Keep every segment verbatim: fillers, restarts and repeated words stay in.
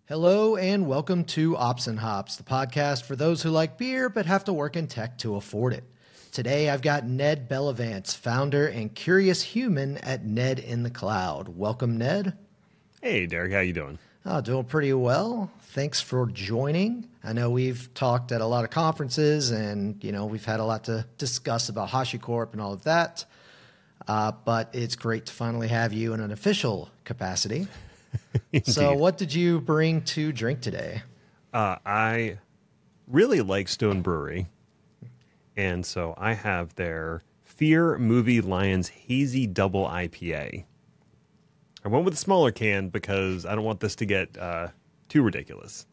Hello and welcome to Ops and Hops, the podcast for those who like beer but have to work in tech to afford it. Today I've got Ned Bellavance, founder and curious human at Ned in the Cloud. Welcome, Ned. Hey, Derek, how you doing? Oh, doing pretty well. Thanks for joining. I know we've talked at a lot of conferences and, you know, we've had a lot to discuss about HashiCorp and all of that. Uh, but it's great to finally have you in an official capacity. So what did you bring to drink today? Uh, I really like Stone Brewery, and so I have their Fear Movie Lions Hazy Double I P A. I went with a smaller can because I don't want this to get uh, too ridiculous.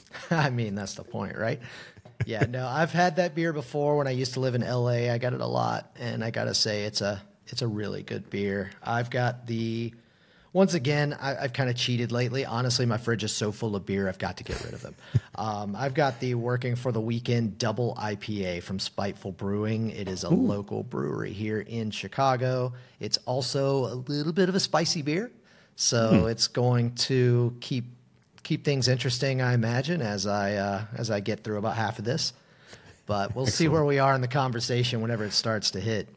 I mean, that's the point, right? Yeah, no, I've had that beer before when I used to live in L A. I got it a lot, and I got to say it's a it's a really good beer. I've got the... Once again, I, I've kind of cheated lately. Honestly, my fridge is so full of beer, I've got to get rid of them. um, I've got the Working for the Weekend Double I P A from Spiteful Brewing. It is a Ooh. local brewery here in Chicago. It's also a little bit of a spicy beer, so hmm. it's going to keep keep things interesting, I imagine, as I uh, as I get through about half of this. But we'll see where we are in the conversation whenever it starts to hit.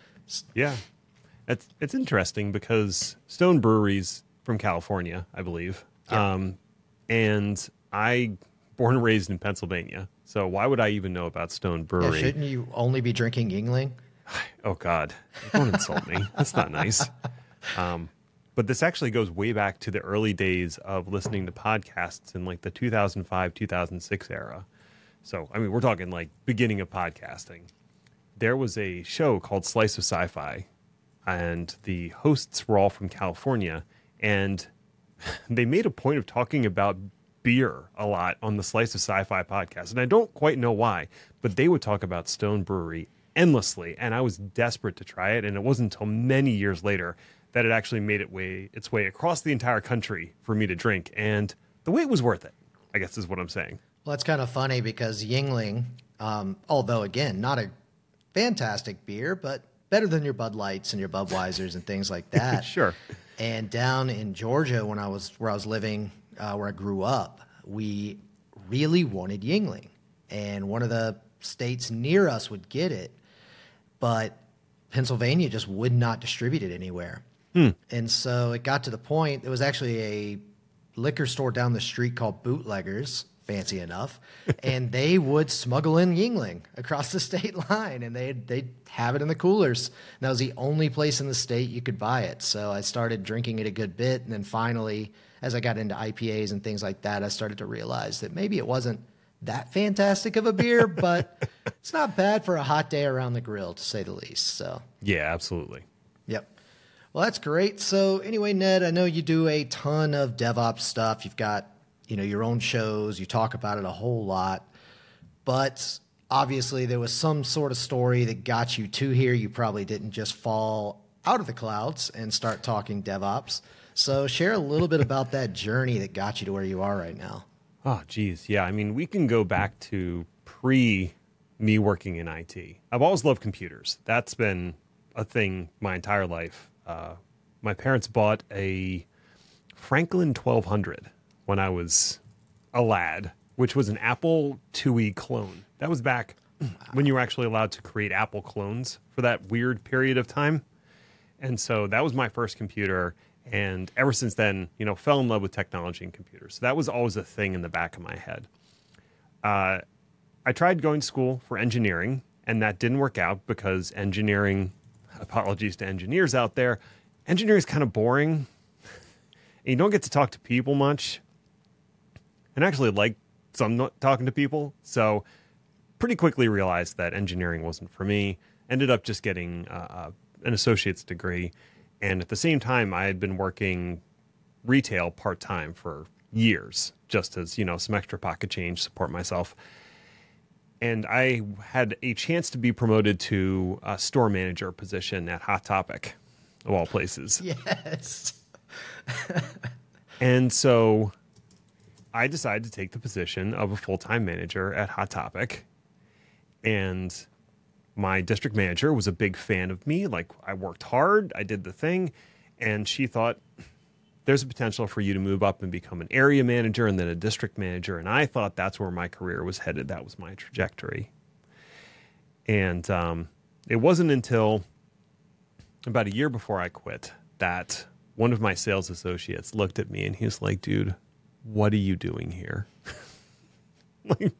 Yeah. It's it's interesting because Stone Brewery's from California, I believe. Yeah. Um, and I born and raised in Pennsylvania. So why would I even know about Stone Brewery? Yeah, shouldn't you only be drinking Yuengling? Oh, God. Don't insult me. That's not nice. Um, but this actually goes way back to the early days of listening to podcasts in like the two thousand five, two thousand six era. So, I mean, we're talking like beginning of podcasting. There was a show called Slice of Sci-Fi. And the hosts were all from California, and they made a point of talking about beer a lot on the Slice of Sci-Fi podcast. And I don't quite know why, but they would talk about Stone Brewery endlessly, and I was desperate to try it. And it wasn't until many years later that it actually made it way its way across the entire country for me to drink. And the wait was worth it, I guess is what I'm saying. Well, it's kind of funny because Yuengling, um, although, again, not a fantastic beer, but better than your Bud Lights and your Budweisers and things like that. Sure. And down in Georgia, when I was where I was living, uh, where I grew up, we really wanted Yuengling, and one of the states near us would get it, but Pennsylvania just would not distribute it anywhere. Hmm. And so it got to the point. There was actually a liquor store down the street called Bootleggers. Fancy enough, and they would smuggle in Yuengling across the state line, and they'd, they'd have it in the coolers. And that was the only place in the state you could buy it. So I started drinking it a good bit, and then finally, as I got into I P As and things like that, I started to realize that maybe it wasn't that fantastic of a beer, but it's not bad for a hot day around the grill, to say the least. So yeah, absolutely. Yep. Well, that's great. So anyway, Ned, I know you do a ton of DevOps stuff. You've got you know, your own shows, you talk about it a whole lot, but obviously there was some sort of story that got you to here. You probably didn't just fall out of the clouds and start talking DevOps. So share a little bit about that journey that got you to where you are right now. Oh, geez. Yeah. I mean, we can go back to pre me working in I T. I've always loved computers. That's been a thing my entire life. Uh, my parents bought a Franklin twelve hundred when I was a lad, which was an Apple two E clone. That was back when you were actually allowed to create Apple clones for that weird period of time. And so that was my first computer. And ever since then, you know, fell in love with technology and computers. So that was always a thing in the back of my head. Uh, I tried going to school for engineering, and that didn't work out because engineering, apologies to engineers out there, engineering is kind of boring. And you don't get to talk to people much. And actually like some not talking to people. So pretty quickly realized that engineering wasn't for me. Ended up just getting uh, an associate's degree. And at the same time, I had been working retail part-time for years, just as, you know, some extra pocket change, support myself. And I had a chance to be promoted to a store manager position at Hot Topic, of all places. Yes. And so I decided to take the position of a full-time manager at Hot Topic. And my district manager was a big fan of me. Like, I worked hard, I did the thing, and she thought there's a potential for you to move up and become an area manager and then a district manager. And I thought that's where my career was headed. That was my trajectory. And um, it wasn't until about a year before I quit that one of my sales associates looked at me and he was like, dude, what are you doing here? Like,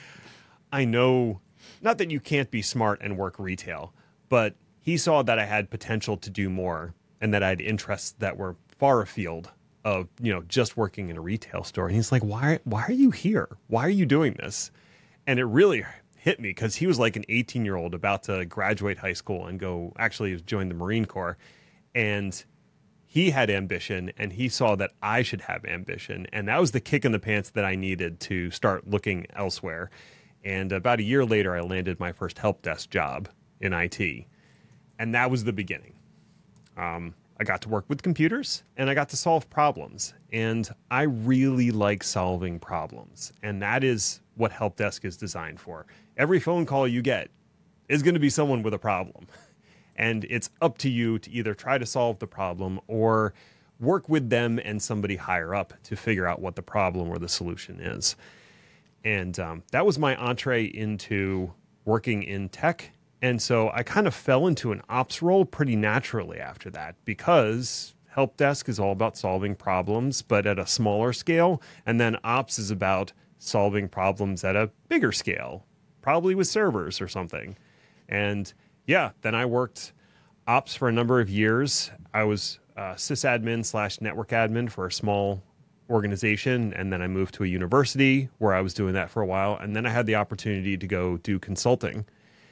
I know, not that you can't be smart and work retail, but he saw that I had potential to do more and that I had interests that were far afield of, you know, just working in a retail store. And he's like, why, why are you here? Why are you doing this? And it really hit me because he was like an eighteen year old about to graduate high school and go actually join the Marine Corps. And he had ambition and he saw that I should have ambition. And that was the kick in the pants that I needed to start looking elsewhere. And about a year later, I landed my first help desk job in I T. And that was the beginning. Um, I got to work with computers and I got to solve problems. And I really like solving problems. And that is what help desk is designed for. Every phone call you get is going to be someone with a problem. And it's up to you to either try to solve the problem or work with them and somebody higher up to figure out what the problem or the solution is. And um, that was my entree into working in tech. And so I kind of fell into an ops role pretty naturally after that because help desk is all about solving problems, but at a smaller scale. And then ops is about solving problems at a bigger scale, probably with servers or something. And yeah, then I worked ops for a number of years. I was uh, sysadmin slash network admin for a small organization. And then I moved to a university where I was doing that for a while. And then I had the opportunity to go do consulting.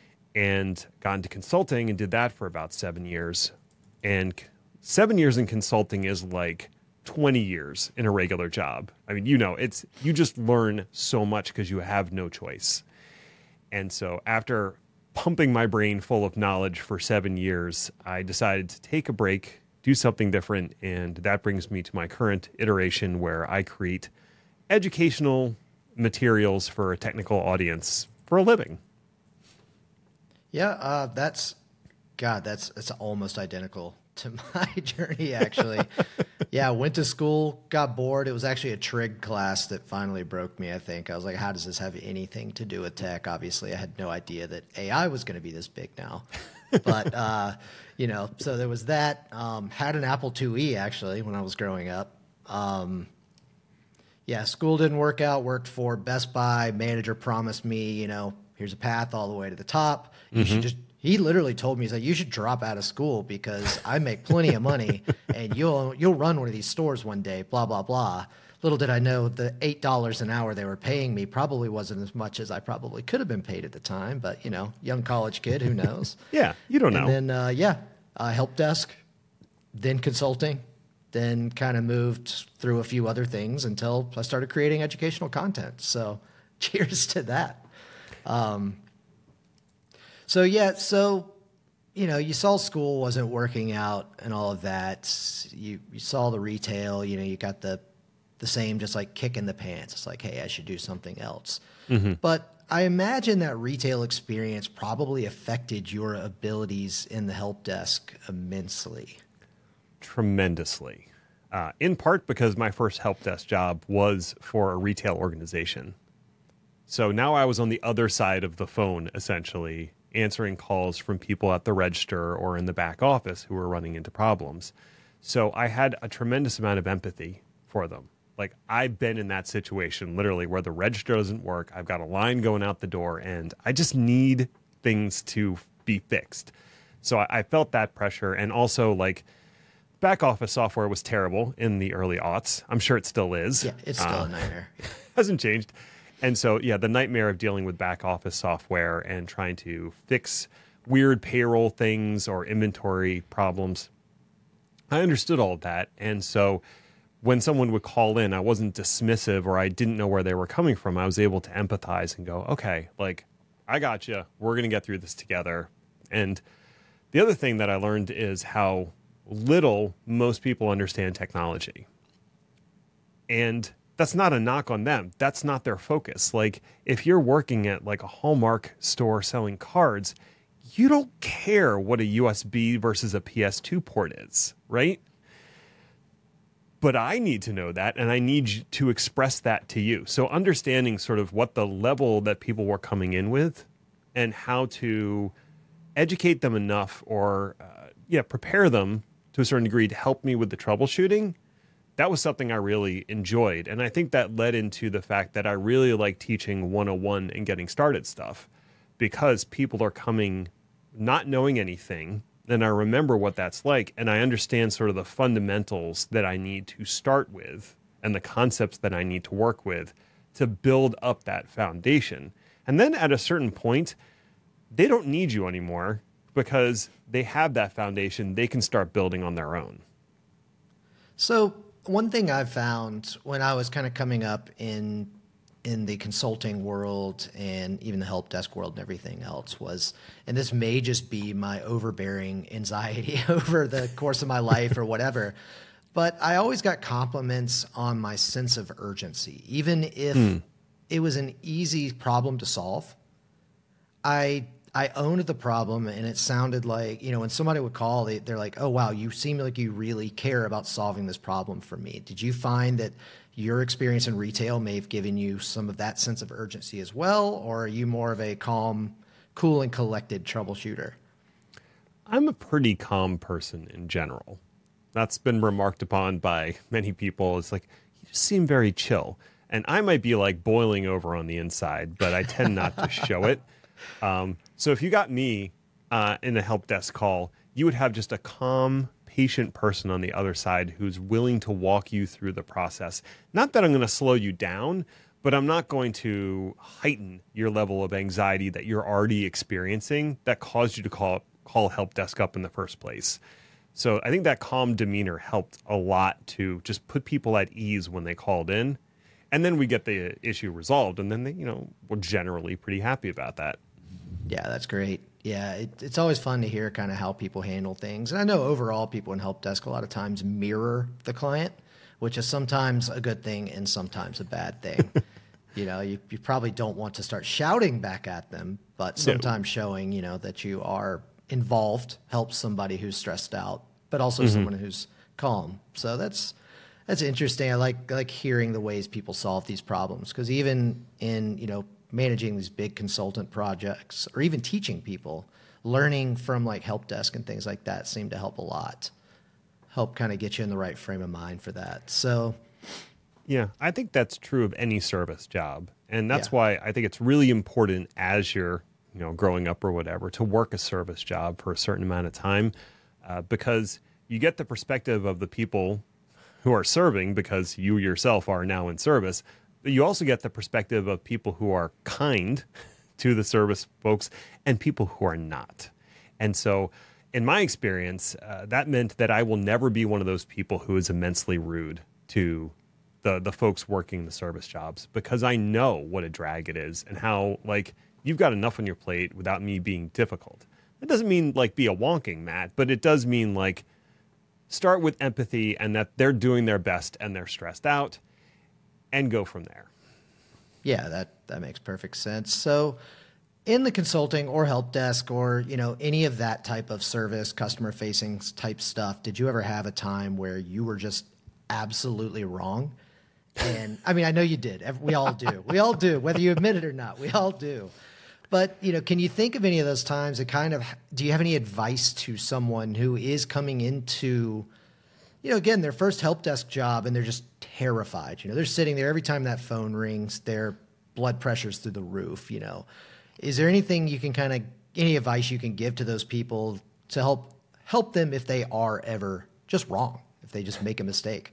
And got into consulting and did that for about seven years. And seven years in consulting is like twenty years in a regular job. I mean, you know, it's you just learn so much because you have no choice. And so after pumping my brain full of knowledge for seven years, I decided to take a break, do something different. And that brings me to my current iteration where I create educational materials for a technical audience for a living. Yeah, uh, that's, God, that's that's almost identical to my journey, actually. Yeah, went to school, got bored. It was actually a trig class that finally broke me, I think. I was like, how does this have anything to do with tech? Obviously, I had no idea that A I was going to be this big now. But, uh, you know, so there was that. Um, had an Apple two E, actually, when I was growing up. Um, yeah, school didn't work out, worked for Best Buy. Manager promised me, you know, here's a path all the way to the top. You mm-hmm. should just, he literally told me, he's like, you should drop out of school because I make plenty of money and you'll, you'll run one of these stores one day, blah, blah, blah. Little did I know the eight dollars an hour they were paying me probably wasn't as much as I probably could have been paid at the time. But, you know, young college kid, who knows? Yeah, you don't know. And then, uh, yeah, uh, help desk, then consulting, then kind of moved through a few other things until I started creating educational content. So cheers to that. Um, so yeah, so, you know, you saw school wasn't working out and all of that. You, you saw the retail, you know, you got the, the same, just like kick in the pants. It's like, hey, I should do something else. Mm-hmm. But I imagine that retail experience probably affected your abilities in the help desk immensely. Tremendously. Uh, in part because my first help desk job was for a retail organization. So now I was on the other side of the phone, essentially, answering calls from people at the register or in the back office who were running into problems. So I had a tremendous amount of empathy for them. Like, I've been in that situation, literally, where the register doesn't work. I've got a line going out the door, and I just need things to be fixed. So I, I felt that pressure. And also, like, back office software was terrible in the early aughts. I'm sure it still is. Yeah, it's still uh, a nightmare. Hasn't changed. And so, yeah, the nightmare of dealing with back office software and trying to fix weird payroll things or inventory problems, I understood all of that. And so when someone would call in, I wasn't dismissive or I didn't know where they were coming from. I was able to empathize and go, okay, like, I got you. We're going to get through this together. And the other thing that I learned is how little most people understand technology. And that's not a knock on them. That's not their focus. Like, if you're working at like a Hallmark store selling cards, you don't care what a U S B versus a P S two port is, right? but I need to know that, and I need you to express that to you. So understanding sort of what the level that people were coming in with and how to educate them enough or, uh, yeah, prepare them to a certain degree to help me with the troubleshooting, that was something I really enjoyed. And I think that led into the fact that I really like teaching one oh one and getting started stuff, because people are coming not knowing anything. And I remember what that's like. And I understand sort of the fundamentals that I need to start with and the concepts that I need to work with to build up that foundation. And then at a certain point, they don't need you anymore because they have that foundation. They can start building on their own. So one thing I've found when I was kind of coming up in in the consulting world and even the help desk world and everything else was, and this may just be my overbearing anxiety over the course of my life or whatever, but I always got compliments on my sense of urgency. Even if mm. it was an easy problem to solve, I I owned the problem, and it sounded like, you know, when somebody would call, they, they're like, oh, wow, you seem like you really care about solving this problem for me. Did you find that your experience in retail may have given you some of that sense of urgency as well, or are you more of a calm, cool, and collected troubleshooter? I'm a pretty calm person in general. That's been remarked upon by many people. It's like, you just seem very chill. And I might be like boiling over on the inside, but I tend not to show it. Um, so if you got me uh, in a help desk call, you would have just a calm, patient person on the other side who's willing to walk you through the process. Not that I'm going to slow you down, but I'm not going to heighten your level of anxiety that you're already experiencing that caused you to call call help desk up in the first place. So I think that calm demeanor helped a lot to just put people at ease when they called in. And then we get the issue resolved, and then they, you know, we're generally pretty happy about that. Yeah, that's great. Yeah, it, it's always fun to hear kind of how people handle things. And I know overall people in help desk a lot of times mirror the client, which is sometimes a good thing and sometimes a bad thing. You know, you, you probably don't want to start shouting back at them, but sometimes no. showing, you know, that you are involved helps somebody who's stressed out, but also mm-hmm. someone who's calm. So that's that's interesting. I like I like hearing the ways people solve these problems, because even in, you know, managing these big consultant projects or even teaching people, learning from like help desk and things like that seem to help a lot. Help kind of get you in the right frame of mind for that. So yeah, I think that's true of any service job. And that's yeah. why I think it's really important as you're, you know, growing up or whatever, to work a service job for a certain amount of time, uh, because you get the perspective of the people who are serving, because you yourself are now in service. But you also get the perspective of people who are kind to the service folks and people who are not. And so in my experience, uh, that meant that I will never be one of those people who is immensely rude to the the folks working the service jobs, because I know what a drag it is and how, like, you've got enough on your plate without me being difficult. That doesn't mean like be a wonking Matt, but it does mean like start with empathy and that they're doing their best and they're stressed out, and go from there. Yeah, that, that makes perfect sense. So in the consulting or help desk or, you know, any of that type of service, customer facing type stuff, did you ever have a time where you were just absolutely wrong? And I mean, I know you did. We all do. We all do, whether you admit it or not. We all do. But, you know, can you think of any of those times that kind of, do you have any advice to someone who is coming into, you know, again, their first help desk job and they're just terrified? You know, they're sitting there every time that phone rings, their blood pressure's through the roof, you know. Is there anything you can kind of, any advice you can give to those people to help help them if they are ever just wrong, if they just make a mistake?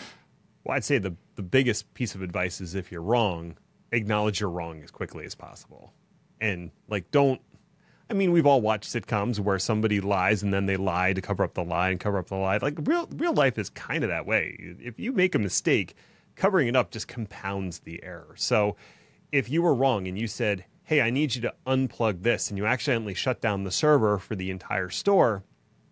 Well, I'd say the, the biggest piece of advice is, if you're wrong, acknowledge you're wrong as quickly as possible. And, like, don't, I mean, we've all watched sitcoms where somebody lies and then they lie to cover up the lie and cover up the lie. Like, real real life is kind of that way. If you make a mistake, covering it up just compounds the error. So if you were wrong and you said, hey, I need you to unplug this, and you accidentally shut down the server for the entire store,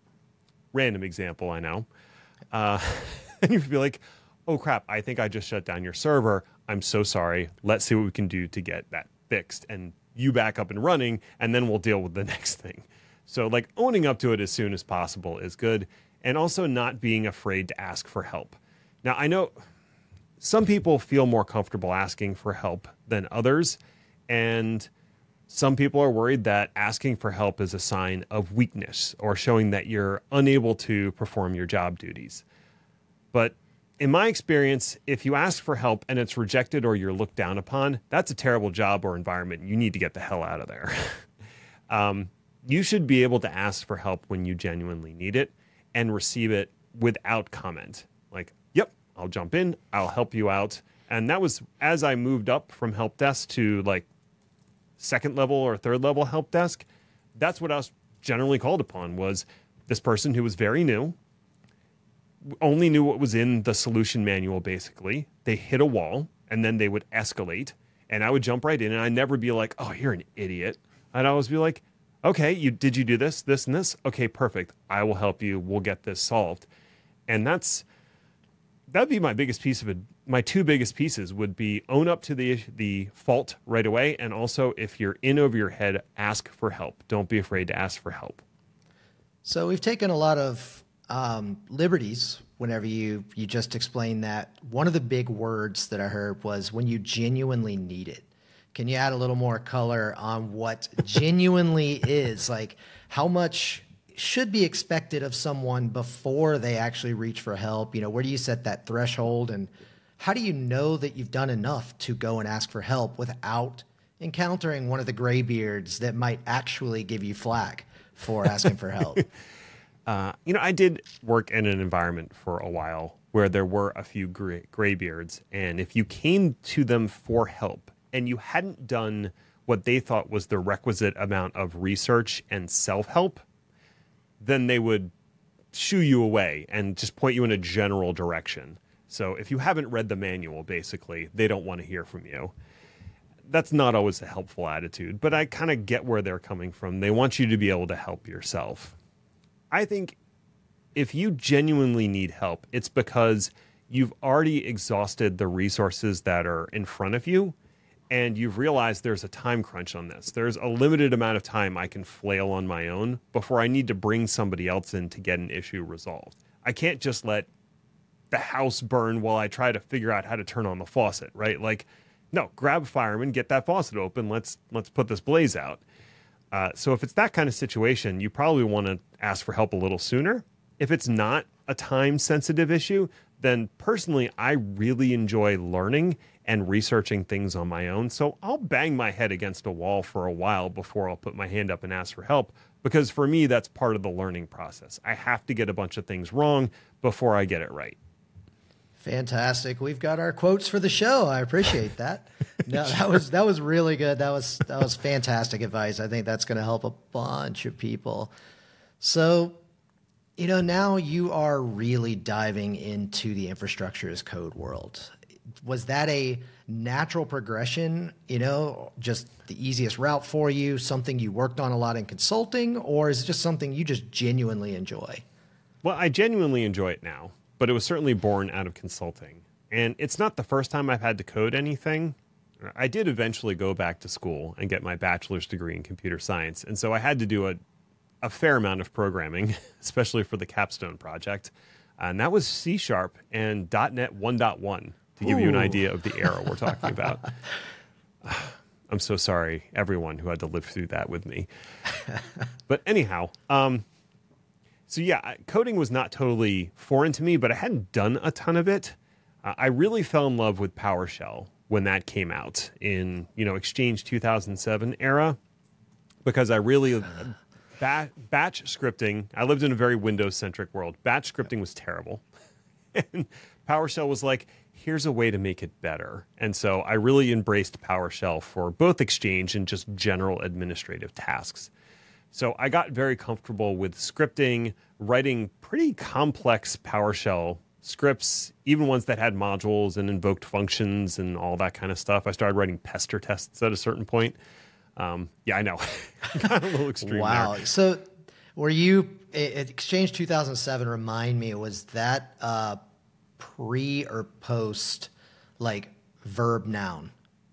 random example, I know, uh, and you'd be like, oh, crap, I think I just shut down your server. I'm so sorry. Let's see what we can do to get that fixed. And you back up and running, and then we'll deal with the next thing. So, like, owning up to it as soon as possible is good, and also not being afraid to ask for help. Now, I know some people feel more comfortable asking for help than others, and some people are worried that asking for help is a sign of weakness or showing that you're unable to perform your job duties. But in my experience, if you ask for help and it's rejected or you're looked down upon, that's a terrible job or environment. You need to get the hell out of there. um, you should be able to ask for help when you genuinely need it and receive it without comment. Like, yep, I'll jump in, I'll help you out. And that was as I moved up from help desk to like second level or third level help desk. That's what I was generally called upon, was this person who was very new, only knew what was in the solution manual, basically. They hit a wall, and then they would escalate, and I would jump right in, and I'd never be like, oh, you're an idiot. I'd always be like, okay, you did you do this, this, and this? Okay, perfect. I will help you. We'll get this solved. And that's that'd be my biggest piece of it. My two biggest pieces would be own up to the the fault right away, and also, if you're in over your head, ask for help. Don't be afraid to ask for help. So we've taken a lot of Um, liberties whenever you, you just explained that. One of the big words that I heard was when you genuinely need it. Can you add a little more color on what genuinely is? Like, how much should be expected of someone before they actually reach for help? You know, where do you set that threshold? And how do you know that you've done enough to go and ask for help without encountering one of the graybeards that might actually give you flack for asking for help? Uh, you know, I did work in an environment for a while where there were a few gray, graybeards, and if you came to them for help and you hadn't done what they thought was the requisite amount of research and self-help, then they would shoo you away and just point you in a general direction. So if you haven't read the manual, basically, they don't want to hear from you. That's not always a helpful attitude, but I kind of get where they're coming from. They want you to be able to help yourself. I think if you genuinely need help, it's because you've already exhausted the resources that are in front of you, and you've realized there's a time crunch on this. There's a limited amount of time I can flail on my own before I need to bring somebody else in to get an issue resolved. I can't just let the house burn while I try to figure out how to turn on the faucet, right? Like, no, grab a fireman, get that faucet open. Let's let's put this blaze out. Uh, so if it's that kind of situation, you probably want to ask for help a little sooner. If it's not a time-sensitive issue, then personally, I really enjoy learning and researching things on my own. So I'll bang my head against a wall for a while before I'll put my hand up and ask for help, because for me, that's part of the learning process. I have to get a bunch of things wrong before I get it right. Fantastic. We've got our quotes for the show. I appreciate that. No, that was that was really good. That was that was fantastic advice. I think that's going to help a bunch of people. So, you know, now you are really diving into the infrastructure as code world. Was that a natural progression, you know, just the easiest route for you, something you worked on a lot in consulting, or is it just something you just genuinely enjoy? Well, I genuinely enjoy it now, but it was certainly born out of consulting. And it's not the first time I've had to code anything. I did eventually go back to school and get my bachelor's degree in computer science. And so I had to do a, a fair amount of programming, especially for the capstone project. And that was C Sharp and .NET one point one, to give Ooh. you an idea of the era we're talking about. I'm so sorry, everyone who had to live through that with me. But anyhow, um, so yeah, coding was not totally foreign to me, but I hadn't done a ton of it. Uh, I really fell in love with PowerShell when that came out in, you know, Exchange two thousand seven era, because I really, uh, bat, batch scripting, I lived in a very Windows-centric world. Batch scripting was terrible. And PowerShell was like, here's a way to make it better. And so I really embraced PowerShell for both Exchange and just general administrative tasks. So I got very comfortable with scripting, writing pretty complex PowerShell scripts, even ones that had modules and invoked functions and all that kind of stuff. I started writing pester tests at a certain point. Um, yeah, I know. Got a little extreme Wow. there. So were you, at Exchange two thousand seven, remind me, was that uh, pre or post, like, verb noun?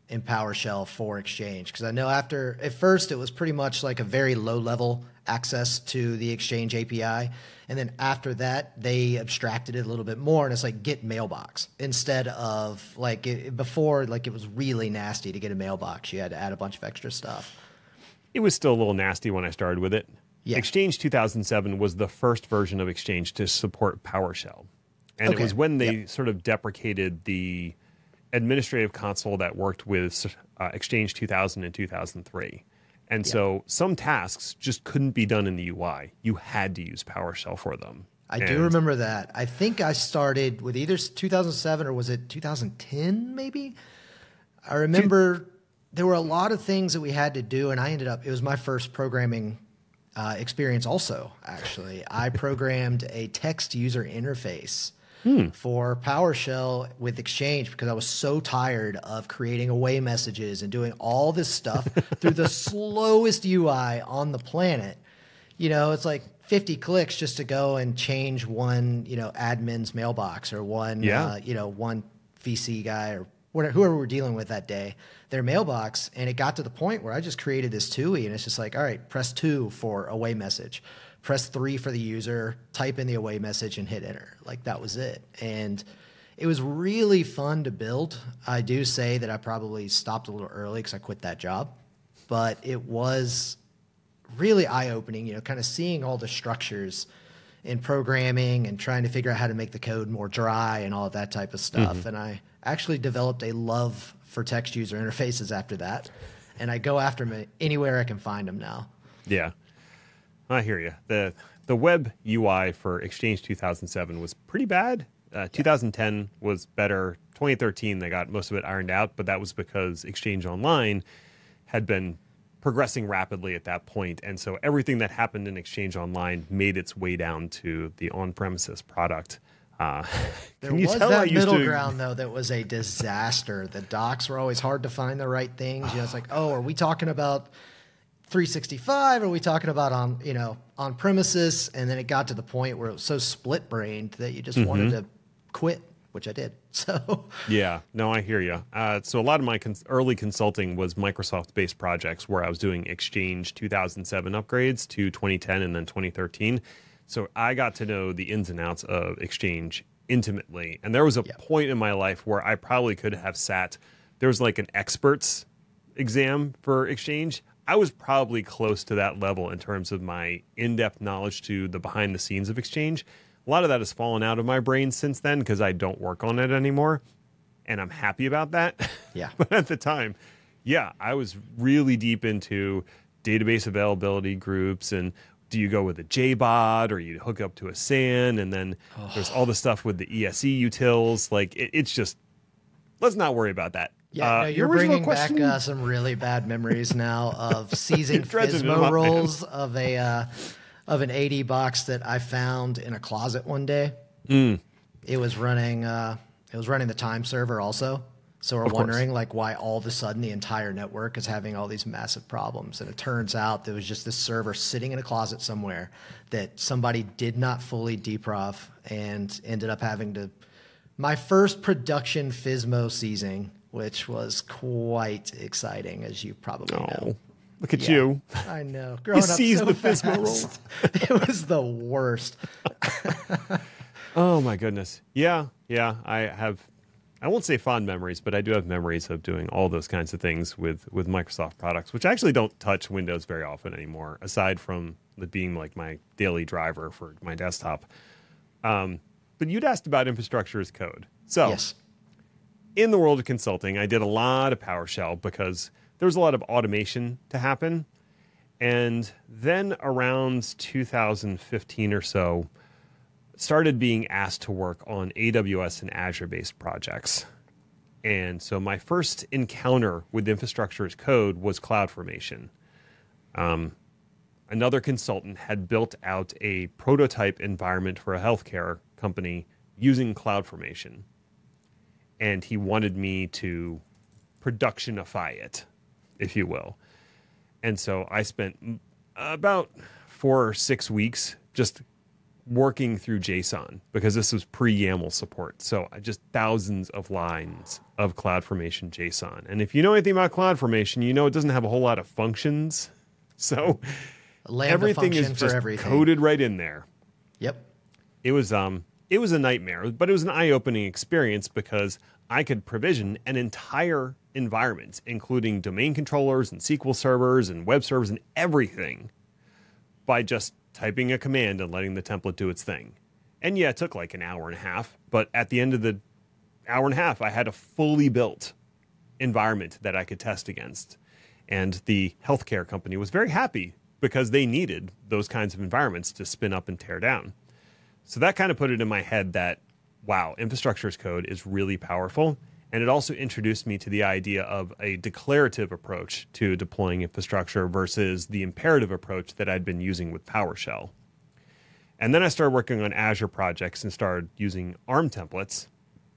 in PowerShell for Exchange, because I know after at first it was pretty much like a very low level access to the Exchange A P I, and then after that they abstracted it a little bit more, and it's like get mailbox instead of like it, before, like it was really nasty to get a mailbox. You had to add a bunch of extra stuff. It was still a little nasty when I started with it. Yeah. Exchange two thousand seven was the first version of Exchange to support PowerShell, and Okay. it was when they Yep. sort of deprecated the administrative console that worked with uh, Exchange two thousand and two thousand three. And Yeah. so some tasks just couldn't be done in the U I. You had to use PowerShell for them. I And do remember that. I think I started with either two thousand seven or was it two thousand ten maybe? I remember there were a lot of things that we had to do, and I ended up, it was my first programming uh, experience also, actually. I programmed a text user interface Hmm. for PowerShell with Exchange because I was so tired of creating away messages and doing all this stuff through the slowest U I on the planet. You know, it's like fifty clicks just to go and change one, you know, admin's mailbox or one, Yeah. uh, you know, one V C guy or whatever, whoever we're dealing with that day, their mailbox. And it got to the point where I just created this T U I, and it's just like, all right, press two for away message, press three for the user, type in the away message, and hit enter. Like that was it. And it was really fun to build. I do say that I probably stopped a little early because I quit that job, but it was really eye-opening, you know, kind of seeing all the structures in programming and trying to figure out how to make the code more dry and all of that type of stuff. Mm-hmm. And I actually developed a love for text user interfaces after that. And I go after them anywhere I can find them now. Yeah, I hear you. The the web U I for Exchange two thousand seven was pretty bad. Uh, two thousand ten was better. twenty thirteen, they got most of it ironed out, but that was because Exchange Online had been progressing rapidly at that point, and so everything that happened in Exchange Online made its way down to the on-premises product. Uh, There can you was tell I that used middle to- ground, though, that was a disaster. The docs were always hard to find the right things. You know, it's like, oh, are we talking about three sixty-five? Are we talking about on, you know, on premises? And then it got to the point where it was so split brained that you just wanted Mm-hmm. to quit, which I did. So Yeah, no, I hear you. Uh, so a lot of my cons- early consulting was Microsoft-based projects where I was doing Exchange two thousand seven upgrades to twenty ten and then twenty thirteen. So I got to know the ins and outs of Exchange intimately. And there was a Yeah. point in my life where I probably could have sat, there was like an experts exam for Exchange. I was probably close to that level in terms of my in-depth knowledge to the behind the scenes of Exchange. A lot of that has fallen out of my brain since then because I don't work on it anymore, and I'm happy about that. Yeah. But at the time, yeah, I was really deep into database availability groups, and do you go with a J B O D or you hook up to a S A N, and then there's all the stuff with the E S E utils. Like, it, it's just, let's not worry about that. yeah, Uh, no, your you're original bringing question? back uh, some really bad memories now of seizing You're dredging them up, Fismo man. rolls of a uh, of an A D box that I found in a closet one day. Mm. It was running. Uh, it was running the time server also. So we're Of course. wondering like why all of a sudden the entire network is having all these massive problems. And it turns out there was just this server sitting in a closet somewhere that somebody did not fully deprof and ended up having to. My first production Fismo seizing, which was quite exciting, as you probably know. Oh, look at Yeah. you. I know. Growing up seized so the Fismo roll. fast. It was the worst. Oh my goodness. Yeah, yeah. I have, I won't say fond memories, but I do have memories of doing all those kinds of things with, with Microsoft products, which I actually don't touch Windows very often anymore, aside from it being like my daily driver for my desktop. Um, but you'd asked about infrastructure as code. So Yes. in the world of consulting, I did a lot of PowerShell because there was a lot of automation to happen. And then around two thousand fifteen or so, started being asked to work on A W S and Azure-based projects. And so my first encounter with infrastructure as code was CloudFormation. Um, another consultant had built out a prototype environment for a healthcare company using CloudFormation. And he wanted me to productionify it, if you will. And so I spent about four or six weeks just working through JSON because this was pre-YAML support. So just thousands of lines of CloudFormation JSON. And if you know anything about CloudFormation, you know it doesn't have a whole lot of functions. So Lambda everything is function just for everything. coded right in there. Yep. It was um it was a nightmare, but it was an eye-opening experience because I could provision an entire environment, including domain controllers and S Q L servers and web servers and everything, by just typing a command and letting the template do its thing. And yeah, it took like an hour and a half, but at the end of the hour and a half, I had a fully built environment that I could test against. And the healthcare company was very happy because they needed those kinds of environments to spin up and tear down. So that kind of put it in my head that, wow, infrastructure as code is really powerful. And it also introduced me to the idea of a declarative approach to deploying infrastructure versus the imperative approach that I'd been using with PowerShell. And then I started working on Azure projects and started using ARM templates,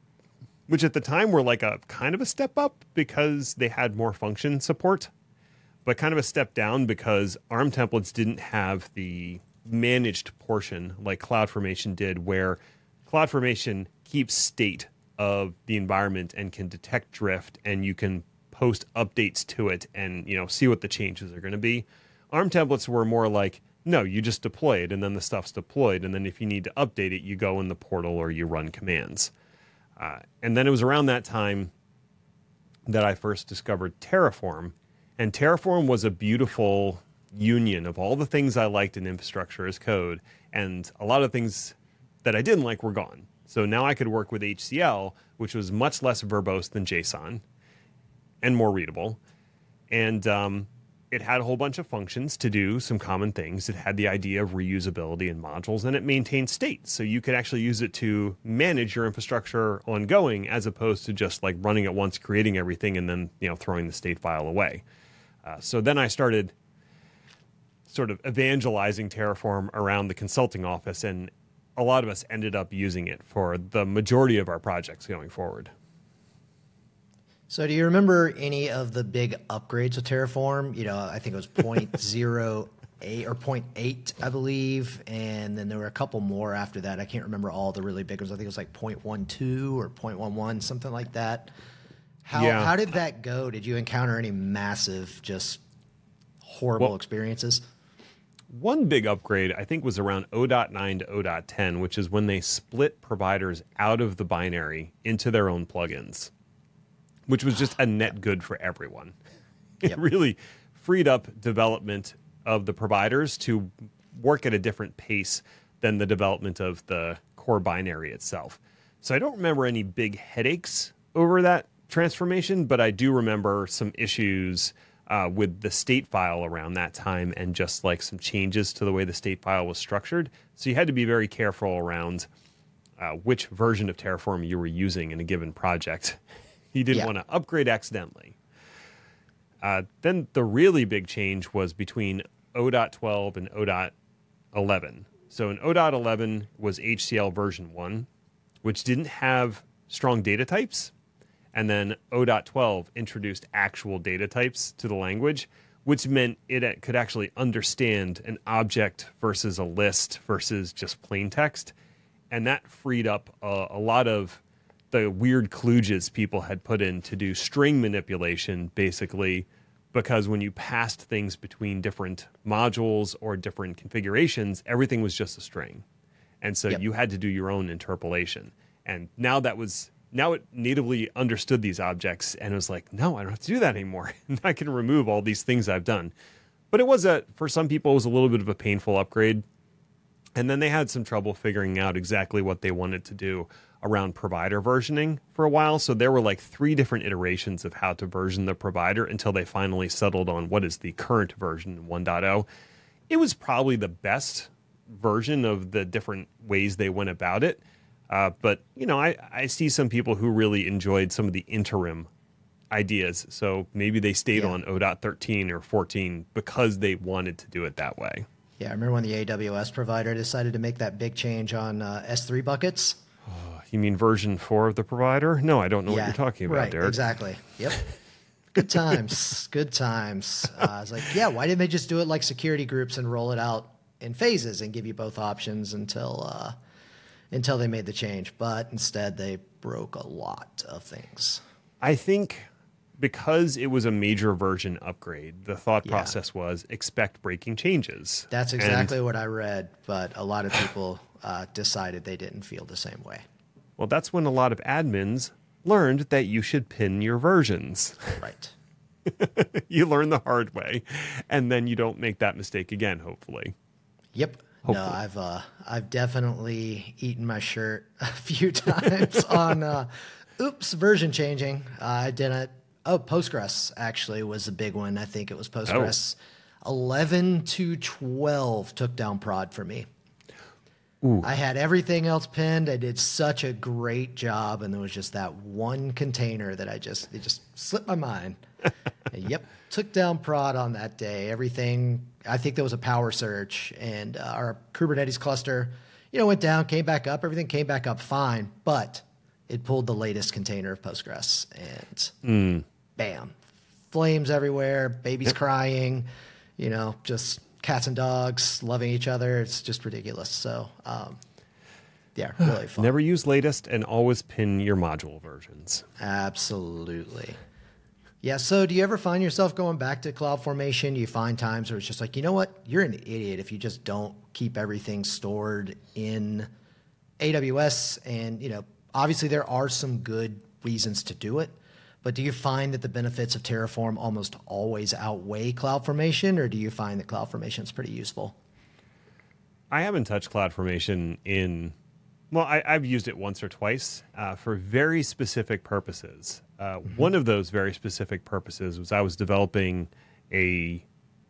which at the time were like a kind of a step up because they had more function support, but kind of a step down because ARM templates didn't have the managed portion like CloudFormation did, where CloudFormation keeps state of the environment and can detect drift, and you can post updates to it and, you know, see what the changes are going to be. ARM templates were more like, no, you just deploy it and then the stuff's deployed. And then if you need to update it, you go in the portal or you run commands. Uh, and then it was around that time that I first discovered Terraform. And Terraform was a beautiful union of all the things I liked in infrastructure as code. And a lot of things that I didn't like were gone. So now I could work with H C L, which was much less verbose than JSON and more readable. And um, it had a whole bunch of functions to do some common things. It had the idea of reusability in modules, and it maintained state. So you could actually use it to manage your infrastructure ongoing, as opposed to just like running it once, creating everything, and then, you know, throwing the state file away. Uh, so then I started sort of evangelizing Terraform around the consulting office, and a lot of us ended up using it for the majority of our projects going forward. So do you remember any of the big upgrades with Terraform? You know, I think it was point zero eight or point eight, I believe. And then there were a couple more after that. I can't remember all the really big ones. I think it was like point one two or point one one, something like that. How, yeah. how did that go? Did you encounter any massive, just horrible well, experiences? One big upgrade, I think, was around zero point nine to zero point ten, which is when they split providers out of the binary into their own plugins, which was just a net good for everyone. It Yep. really freed up development of the providers to work at a different pace than the development of the core binary itself. So I don't remember any big headaches over that transformation, but I do remember some issues Uh, with the state file around that time, and just like some changes to the way the state file was structured. So you had to be very careful around uh, which version of Terraform you were using in a given project. You didn't Yeah. want to upgrade accidentally. Uh, then the really big change was between zero point twelve and zero point eleven. So in zero point eleven was H C L version one, which didn't have strong data types. And then zero point twelve introduced actual data types to the language, which meant it could actually understand an object versus a list versus just plain text. And that freed up a, a lot of the weird kludges people had put in to do string manipulation, basically, because when you passed things between different modules or different configurations, everything was just a string. And so Yep. you had to do your own interpolation. And now that was... Now it natively understood these objects, and it was like, no, I don't have to do that anymore. I can remove all these things I've done. But it was a, for some people, it was a little bit of a painful upgrade. And then they had some trouble figuring out exactly what they wanted to do around provider versioning for a while. So there were like three different iterations of how to version the provider until they finally settled on what is the current version, one point oh. It was probably the best version of the different ways they went about it. Uh, but, you know, I, I see some people who really enjoyed some of the interim ideas. So maybe they stayed Yeah. on zero point thirteen or fourteen because they wanted to do it that way. Yeah, I remember when the A W S provider decided to make that big change on uh, S three buckets. You mean version four of the provider? No, I don't know yeah, what you're talking about, right, Derek. Exactly. Yep. Good times. Good times. Uh, I was like, yeah, why didn't they just do it like security groups and roll it out in phases and give you both options until uh, until they made the change. But instead, they broke a lot of things. I think because it was a major version upgrade, the thought Yeah. process was expect breaking changes. That's exactly And, what I read, but a lot of people uh, decided they didn't feel the same way. well, that's when a lot of admins learned that you should pin your versions. Right. You learn the hard way, and then you don't make that mistake again, hopefully. Yep. Hopefully. No, I've uh, I've definitely eaten my shirt a few times on uh, oops version changing. Uh, I didn't. Oh, Postgres actually was a big one. I think it was Postgres eleven to twelve took down prod for me. Ooh. I had everything else pinned. I did such a great job, and there was just that one container that I just it just slipped my mind. And yep, took down prod on that day. Everything. I think there was a power surge, and uh, our Kubernetes cluster, you know, went down, came back up. Everything came back up fine, but it pulled the latest container of Postgres, and Mm. bam, flames everywhere, babies crying, you know, just cats and dogs loving each other. It's just ridiculous. So, um, yeah, really fun. Never use latest and always pin your module versions. Absolutely. Yeah. So, do you ever find yourself going back to CloudFormation? Do you find times where it's just like, you know what, you're an idiot if you just don't keep everything stored in A W S? And, you know, obviously there are some good reasons to do it, but do you find that the benefits of Terraform almost always outweigh CloudFormation, or do you find that CloudFormation is pretty useful? I haven't touched CloudFormation in, well, I, I've used it once or twice uh, for very specific purposes. Uh, mm-hmm. One of those very specific purposes was I was developing a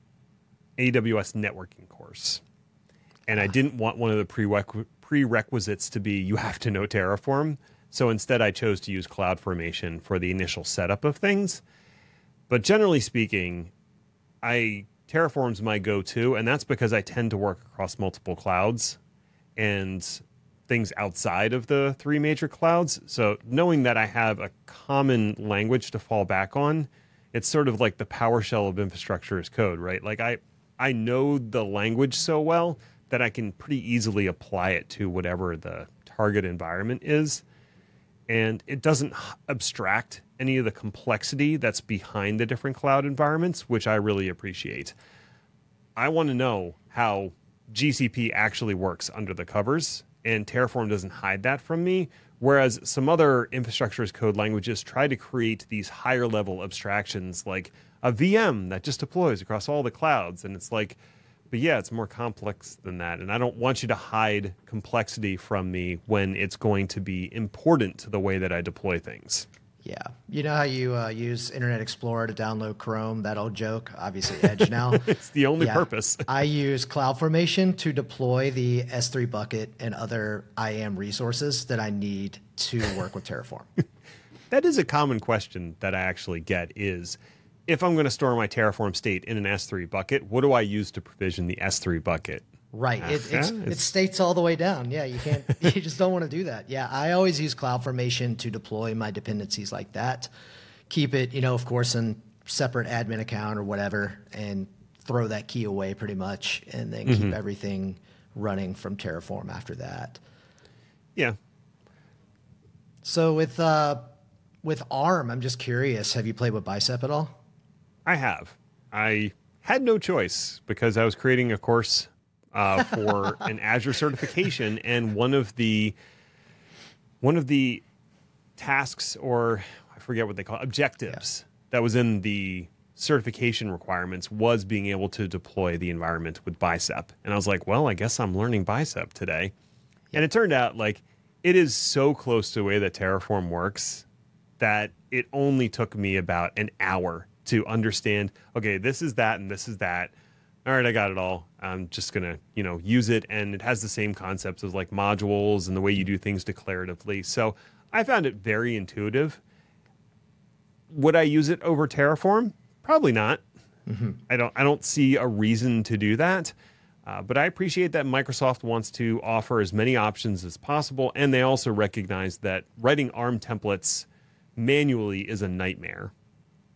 A W S networking course, and I didn't want one of the prerequ- prerequisites to be you have to know Terraform. So instead, I chose to use CloudFormation for the initial setup of things. But generally speaking, I Terraform's my go-to, and that's because I tend to work across multiple clouds and things outside of the three major clouds. So knowing that I have a common language to fall back on, it's sort of like the PowerShell of infrastructure as code, right? Like I, I know the language so well that I can pretty easily apply it to whatever the target environment is. And it doesn't abstract any of the complexity that's behind the different cloud environments, which I really appreciate. I want to know how G C P actually works under the covers, and Terraform doesn't hide that from me, whereas some other infrastructure as code languages try to create these higher level abstractions like a V M that just deploys across all the clouds. And it's like, but yeah, it's more complex than that. And I don't want you to hide complexity from me when it's going to be important to the way that I deploy things. Yeah. You know how you uh, use Internet Explorer to download Chrome, that old joke? Obviously Edge now. It's the only Yeah. purpose. I use CloudFormation to deploy the S three bucket and other I A M resources that I need to work with Terraform. That is a common question that I actually get is, if I'm going to store my Terraform state in an S three bucket, what do I use to provision the S three bucket? Right. It, it's, Yeah, it it's- states all the way down. Yeah, you can't, you just don't want to do that. Yeah, I always use CloudFormation to deploy my dependencies like that. Keep it, you know, of course, in separate admin account or whatever, and throw that key away pretty much, and then keep everything running from Terraform after that. Yeah. So with uh, with ARM, I'm just curious, have you played with Bicep at all? I have. I had no choice because I was creating a course uh, for an Azure certification, and one of the one of the tasks, or I forget what they call it, objectives that was in the certification requirements was being able to deploy the environment with Bicep. And I was like, well, I guess I'm learning Bicep today. And it turned out like it is so close to the way that Terraform works that it only took me about an hour to understand, okay, this is that and this is that. All right, I got it all. I'm just going to, you know, use it. And it has the same concepts as like modules and the way you do things declaratively. So I found it very intuitive. Would I use it over Terraform? Probably not. Mm-hmm. I don't I don't see a reason to do that. Uh, but I appreciate that Microsoft wants to offer as many options as possible. And they also recognize that writing ARM templates manually is a nightmare.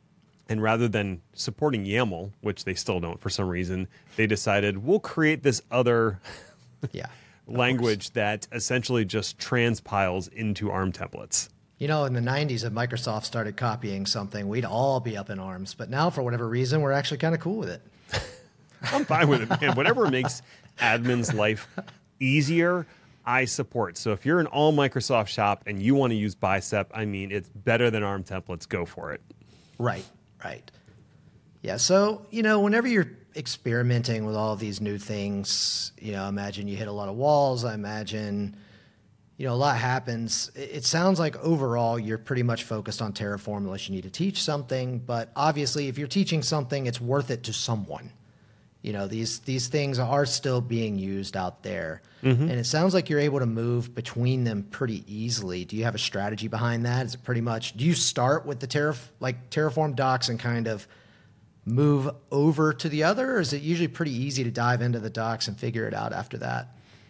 And rather than supporting YAML, which they still don't for some reason, they decided we'll create this other yeah, language that essentially just transpiles into ARM templates. You know, in the nineties, if Microsoft started copying something, we'd all be up in arms. But now, for whatever reason, we're actually kind of cool with it. I'm fine with it, man. Whatever makes admin's life easier, I support. So if you're an all Microsoft shop and you want to use Bicep, I mean, it's better than ARM templates. Go for it. Right, right. Yeah, so, you know, whenever you're experimenting with all of these new things, you know, I imagine you hit a lot of walls. I imagine, you know, a lot happens. It, it sounds like overall you're pretty much focused on Terraform unless you need to teach something. But obviously, if you're teaching something, it's worth it to someone. You know, these these things are still being used out there. Mm-hmm. And it sounds like you're able to move between them pretty easily. Do you have a strategy behind that? Is it pretty much, do you start with the Terra, like Terraform docs and kind of move over to the other? Or is it usually pretty easy to dive into the docs and figure it out after that?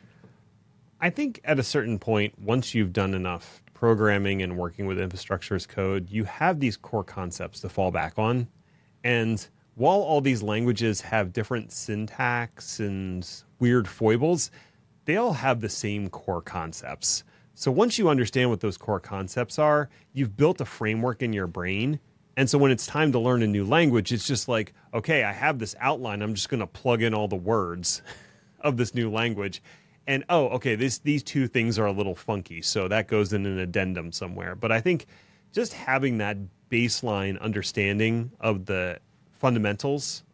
I think at a certain point, once you've done enough programming and working with infrastructure as code, you have these core concepts to fall back on. And while all these languages have different syntax and weird foibles, they all have the same core concepts. So once you understand what those core concepts are, you've built a framework in your brain. And so when it's time to learn a new language, it's just like, okay, I have this outline. I'm just going to plug in all the words of this new language. And, oh, okay, this, these two things are a little funky. So that goes in an addendum somewhere. But I think just having that baseline understanding of the fundamentals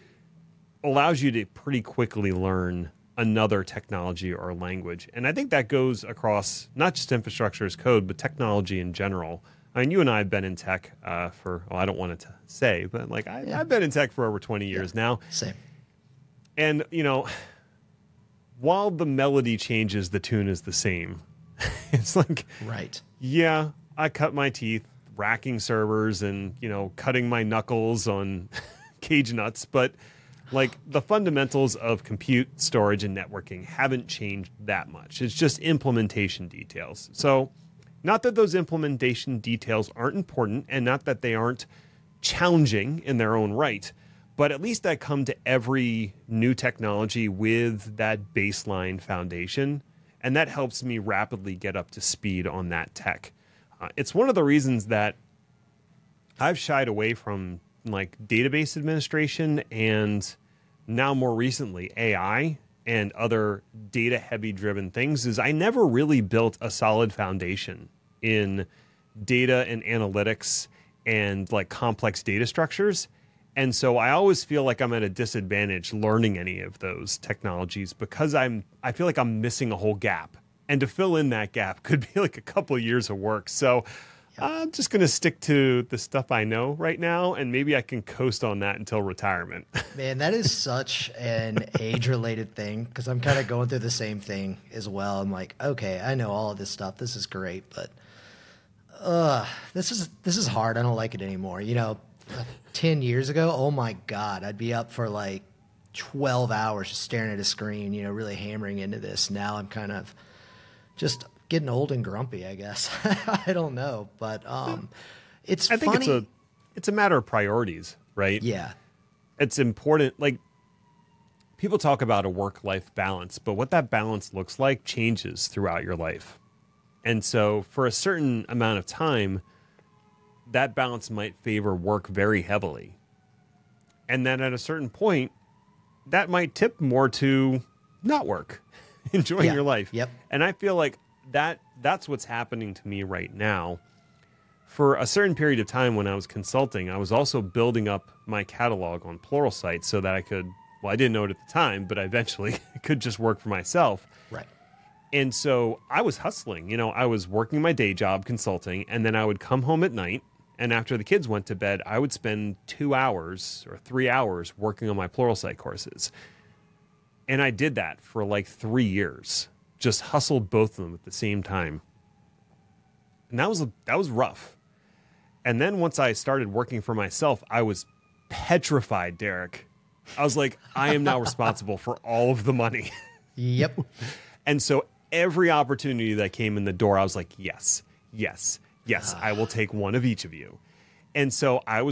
allows you to pretty quickly learn another technology or language. And I think that goes across not just infrastructure as code, but technology in general. I mean, you and I have been in tech uh, for, well, I don't want it to say, but like I, yeah. I've been in tech for over twenty years yeah. now. Same. And, you know, while the melody changes, the tune is the same. It's like, right. Yeah, I cut my teeth racking servers and, you know, cutting my knuckles on cage nuts. But like the fundamentals of compute, storage, and networking haven't changed that much. It's just implementation details. So not that those implementation details aren't important and not that they aren't challenging in their own right, but at least I come to every new technology with that baseline foundation. And that helps me rapidly get up to speed on that tech. Uh, it's one of the reasons that I've shied away from like database administration and now more recently A I and other data heavy driven things is I never really built a solid foundation in data and analytics and like complex data structures. And so I always feel like I'm at a disadvantage learning any of those technologies because I'm I feel like I'm missing a whole gap. And to fill in that gap could be like a couple of years of work. So yeah. I'm just going to stick to the stuff I know right now, and maybe I can coast on that until retirement. Man, that is such an age-related thing because I'm kind of going through the same thing as well. I'm like, okay, I know all of this stuff. This is great, but uh, this is this is hard. I don't like it anymore. You know, ten years ago, oh my God, I'd be up for like twelve hours just staring at a screen, you know, really hammering into this. Now I'm kind of just getting old and grumpy, I guess. I don't know, but um, it's I think funny. it's a it's a matter of priorities, right? Yeah, it's important. Like people talk about a work-life balance, but what that balance looks like changes throughout your life. And so, for a certain amount of time, that balance might favor work very heavily, and then at a certain point, that might tip more to not work. Enjoying yeah. your life. Yep. And I feel like that that's what's happening to me right now. For a certain period of time when I was consulting, I was also building up my catalog on Pluralsight so that I could, well, I didn't know it at the time, but I eventually could just work for myself. Right. And so I was hustling. You know, I was working my day job consulting, and then I would come home at night, and after the kids went to bed, I would spend two hours or three hours working on my Pluralsight courses. And I did that for like three years, just hustled both of them at the same time. And that was that was rough. And then once I started working for myself, I was petrified, Derek. I was like, I am now responsible for all of the money. Yep. And so every opportunity that came in the door, I was like, yes, yes, yes, I will take one of each of you. And so I was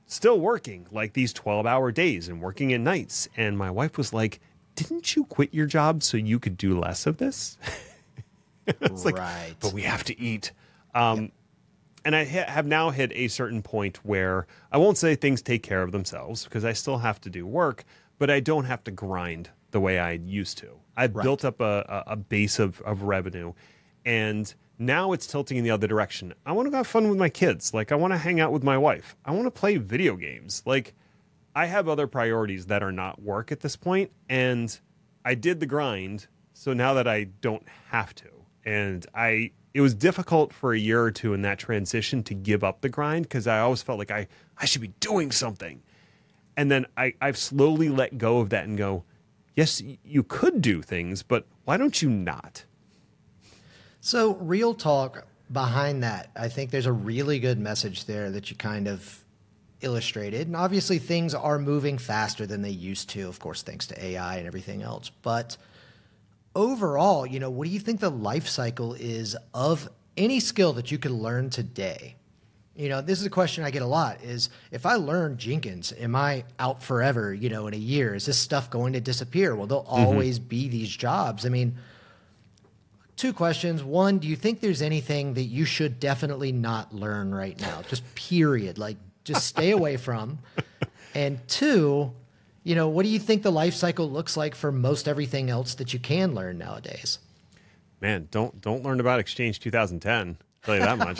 still working like these twelve hour days and working at nights. And my wife was like, didn't you quit your job so you could do less of this? It's like, right. but we have to eat. Um, yep. And I ha- have now hit a certain point where I won't say things take care of themselves because I still have to do work, but I don't have to grind the way I used to. I've right. built up a, a base of, of revenue, and now it's tilting in the other direction. I want to have fun with my kids. Like, I want to hang out with my wife. I want to play video games. Like, I have other priorities that are not work at this point, and I did the grind, so now that I don't have to. And I... It was difficult for a year or two in that transition to give up the grind because I always felt like I, I should be doing something. And then I, I've slowly let go of that and go, yes, you could do things, but why don't you not? So real talk behind that, I think there's a really good message there that you kind of illustrated. And obviously things are moving faster than they used to, of course, thanks to A I and everything else. But overall, you know, what do you think the life cycle is of any skill that you can learn today? You know, this is a question I get a lot is if I learn Jenkins, am I out forever, you know, in a year? Is this stuff going to disappear? Well, there'll mm-hmm. always be these jobs. I mean, two questions. One, do you think there's anything that you should definitely not learn right now? Just period. Like, just stay away from. And two, you know, what do you think the life cycle looks like for most everything else that you can learn nowadays? Man, don't don't learn about Exchange two thousand ten. I'll tell you that much.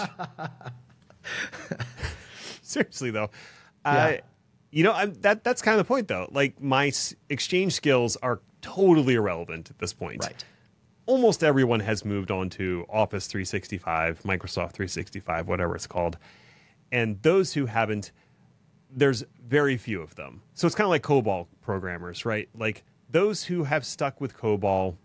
Seriously, though. Yeah. Uh, you know, I'm, that that's kind of the point, though. Like, my s- Exchange skills are totally irrelevant at this point. Right. Almost everyone has moved on to Office three sixty-five, Microsoft three sixty-five, whatever it's called. And those who haven't, there's very few of them. So it's kind of like COBOL programmers, right? Like, those who have stuck with COBOL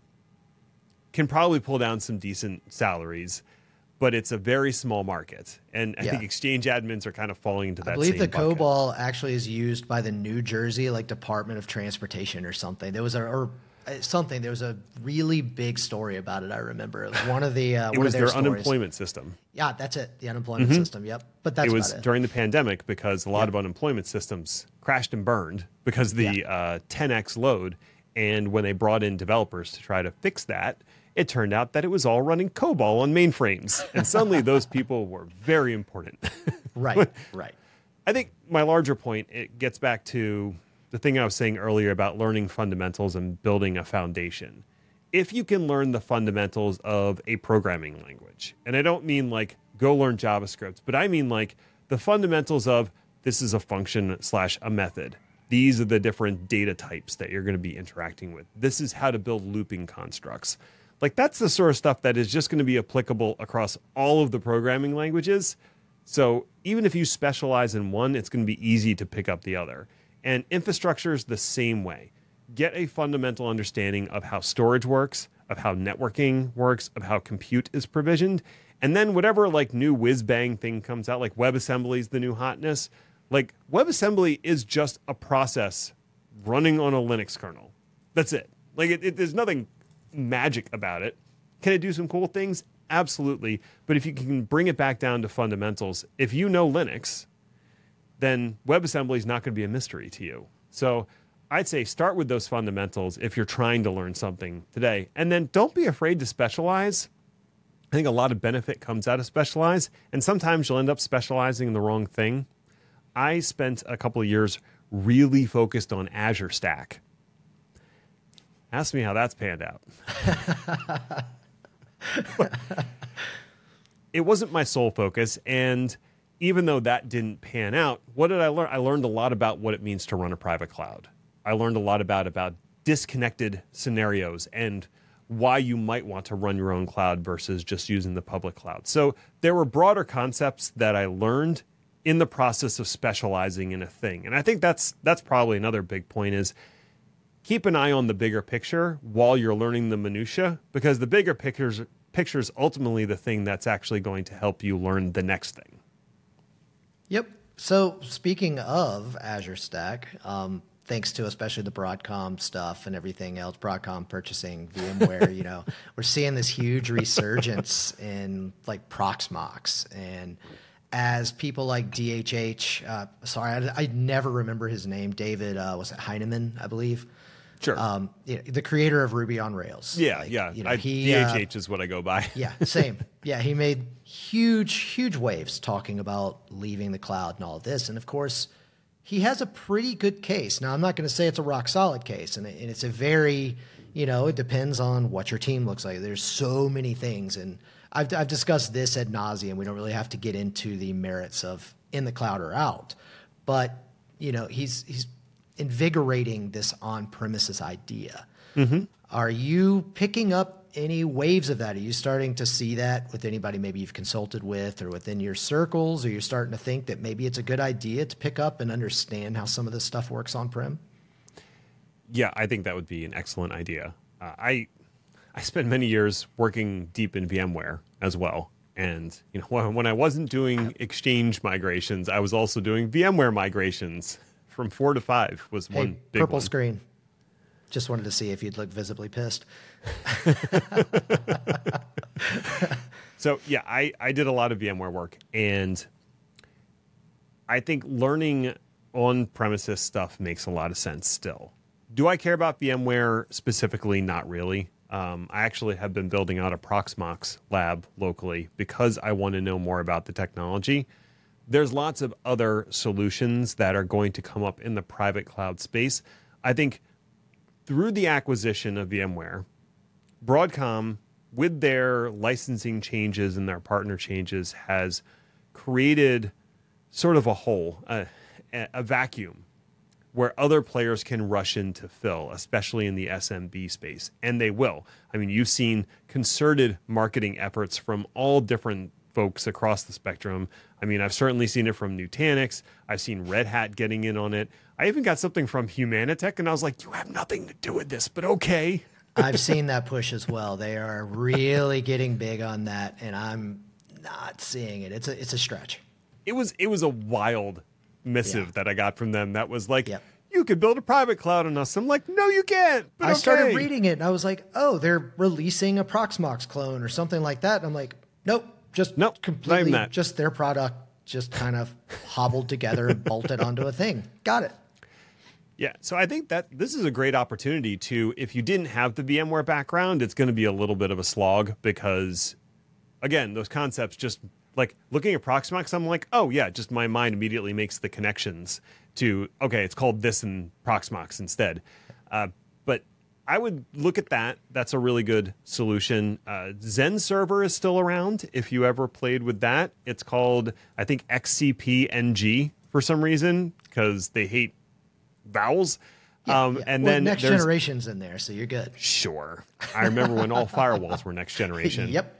can probably pull down some decent salaries, but it's a very small market. And I yeah. think Exchange admins are kind of falling into that I believe same the bucket. COBOL actually is used by the New Jersey, like, Department of Transportation or something. There was a, or something, there was a really big story about it, I remember. It was one of the, uh, it one was of their, their stories. unemployment system. Yeah, that's it. The unemployment mm-hmm. system. Yep. But that's it was about it. during the pandemic because a lot yep. of unemployment systems crashed and burned because the yeah. uh, ten x load. And when they brought in developers to try to fix that, it turned out that it was all running COBOL on mainframes. And suddenly those people were very important. Right, right. I think my larger point, it gets back to the thing I was saying earlier about learning fundamentals and building a foundation. If you can learn the fundamentals of a programming language, and I don't mean like go learn JavaScript, but I mean like the fundamentals of this is a function slash a method. These are the different data types that you're going to be interacting with. This is how to build looping constructs. Like, that's the sort of stuff that is just going to be applicable across all of the programming languages. So even if you specialize in one, it's going to be easy to pick up the other. And infrastructure is the same way. Get a fundamental understanding of how storage works, of how networking works, of how compute is provisioned. And then whatever like new whiz-bang thing comes out, like WebAssembly is the new hotness. Like, WebAssembly is just a process running on a Linux kernel. That's it. Like, it, it, there's nothing magic about it. Can it do some cool things? Absolutely. But if you can bring it back down to fundamentals, if you know Linux, then WebAssembly is not going to be a mystery to you. So I'd say start with those fundamentals if you're trying to learn something today. And then don't be afraid to specialize. I think a lot of benefit comes out of specialize, and sometimes you'll end up specializing in the wrong thing. I spent a couple of years really focused on Azure Stack. Ask me how that's panned out. It wasn't my sole focus, and even though that didn't pan out, what did I learn? I learned a lot about what it means to run a private cloud. I learned a lot about, about disconnected scenarios and why you might want to run your own cloud versus just using the public cloud. So there were broader concepts that I learned in the process of specializing in a thing. And I think that's that's probably another big point is keep an eye on the bigger picture while you're learning the minutia, because the bigger pictures picture is ultimately the thing that's actually going to help you learn the next thing. Yep. So speaking of Azure Stack, um, thanks to especially the Broadcom stuff and everything else, Broadcom purchasing VMware, you know, we're seeing this huge resurgence in like Proxmox and as people like D H H, uh, sorry, I, I never remember his name, David, uh, was it Heinemann, I believe? Sure. Um, you know, the creator of Ruby on Rails. Yeah, like, yeah. You know, I, he, D H H uh, is what I go by. yeah, same. Yeah, he made huge, huge waves talking about leaving the cloud and all of this. And of course, he has a pretty good case. Now, I'm not going to say it's a rock solid case, and, it, and it's a very, you know, it depends on what your team looks like. There's so many things, and I've, I've discussed this ad nauseum. We don't really have to get into the merits of in the cloud or out, but you know, he's he's invigorating this on-premises idea. Mm-hmm. Are you picking up any waves of that? Are you starting to see that with anybody maybe you've consulted with or within your circles? Or you're starting to think that maybe it's a good idea to pick up and understand how some of this stuff works on-prem? Yeah, I think that would be an excellent idea. Uh, I I spent many years working deep in VMware as well. And you know, when, when I wasn't doing Exchange migrations, I was also doing VMware migrations. From four to five was Hey, one big purple one. screen. Just wanted to see if you'd look visibly pissed. So yeah, I, I did a lot of VMware work, and I think learning on-premises stuff makes a lot of sense still. Do I care about VMware specifically? Not really. Um, I actually have been building out a Proxmox lab locally because I want to know more about the technology. There's lots of other solutions that are going to come up in the private cloud space. I think through the acquisition of VMware, Broadcom, with their licensing changes and their partner changes, has created sort of a hole, a, a vacuum where other players can rush in to fill, especially in the S M B space. And they will. I mean, you've seen concerted marketing efforts from all different folks across the spectrum. I mean, I've certainly seen it from Nutanix. I've seen Red Hat getting in on it. I even got something from Humanitech, and I was like, you have nothing to do with this, but okay. I've seen that push as well. They are really getting big on that, and I'm not seeing it. It's a it's a stretch. It was it was a wild missive Yeah. that I got from them that was like, Yep. you could build a private cloud on us. I'm like, no, you can't. But I okay. started reading it, and I was like, oh, they're releasing a Proxmox clone or something like that. And I'm like, nope, just Nope, not even completely, that. just their product just kind of hobbled together and bolted onto a thing. Got it. Yeah, so I think that this is a great opportunity to, if you didn't have the VMware background, it's going to be a little bit of a slog because, again, those concepts just, like, looking at Proxmox, I'm like, oh, yeah, just my mind immediately makes the connections to, okay, it's called this in Proxmox instead. Uh, but I would look at that. That's a really good solution. Uh, Zen Server is still around if you ever played with that. It's called, I think, X C P N G for some reason because they hate vowels. Yeah, um, yeah. And Well, then next there's, generation's in there, so you're good. Sure. I remember when all firewalls were next generation. Yep.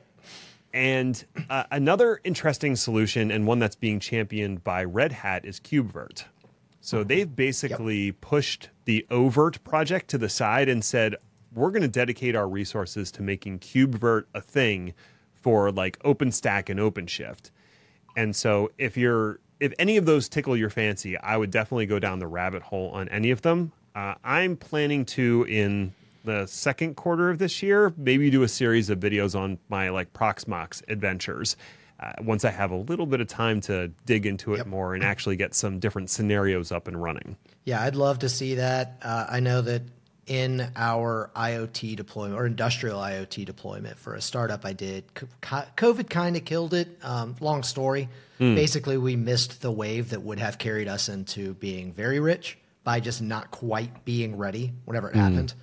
And uh, another interesting solution, and one that's being championed by Red Hat, is KubeVirt. So they've basically yep. pushed the Overt project to the side and said, we're going to dedicate our resources to making KubeVirt a thing for like OpenStack and OpenShift. And so if you're if any of those tickle your fancy, I would definitely go down the rabbit hole on any of them. Uh, I'm planning to, in the second quarter of this year, maybe do a series of videos on my like Proxmox adventures. Uh, once I have a little bit of time to dig into it yep. more and actually get some different scenarios up and running. Yeah, I'd love to see that. Uh, I know that in our IoT deployment or industrial IoT deployment for a startup I did, COVID kind of killed it. Um, long story. Mm. Basically, we missed the wave that would have carried us into being very rich by just not quite being ready whenever it mm. happened.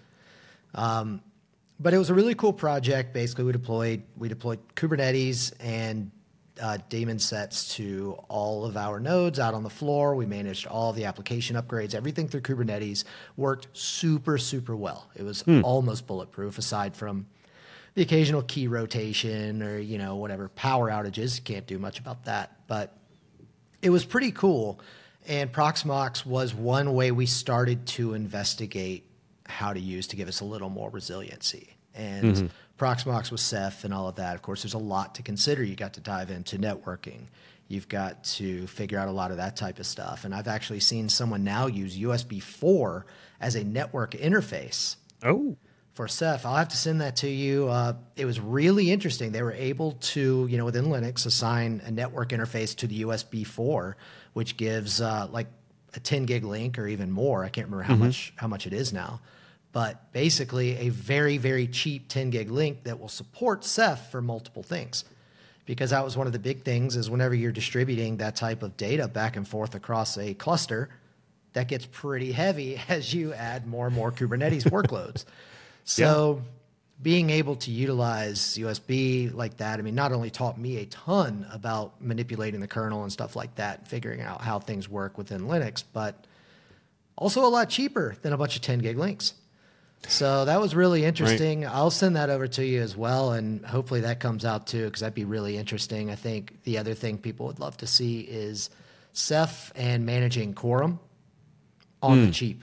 Um, but it was a really cool project. Basically, we deployed we deployed Kubernetes and uh, daemon sets to all of our nodes out on the floor. We managed all the application upgrades. Everything through Kubernetes worked super, super well. It was hmm. almost bulletproof, aside from the occasional key rotation or, you know, whatever, power outages. Can't do much about that. But it was pretty cool. And Proxmox was one way we started to investigate how to use to give us a little more resiliency. And mm-hmm. Proxmox with Ceph and all of that. Of course, there's a lot to consider. You got to dive into networking. You've got to figure out a lot of that type of stuff. And I've actually seen someone now use U S B four as a network interface oh. for Ceph. I'll have to send that to you. Uh, it was really interesting. They were able to, you know, within Linux, assign a network interface to the U S B four, which gives uh, like a ten gig link or even more. I can't remember how mm-hmm. much how much it is now, but basically a very very cheap ten gig link that will support Ceph for multiple things. Because that was one of the big things is whenever you're distributing that type of data back and forth across a cluster, that gets pretty heavy as you add more and more Kubernetes workloads. So yeah. being able to utilize U S B like that, I mean, not only taught me a ton about manipulating the kernel and stuff like that, figuring out how things work within Linux, but also a lot cheaper than a bunch of ten gig links. So that was really interesting. Right. I'll send that over to you as well, and hopefully that comes out too, because that'd be really interesting. I think the other thing people would love to see is Ceph and managing Quorum on mm. the cheap.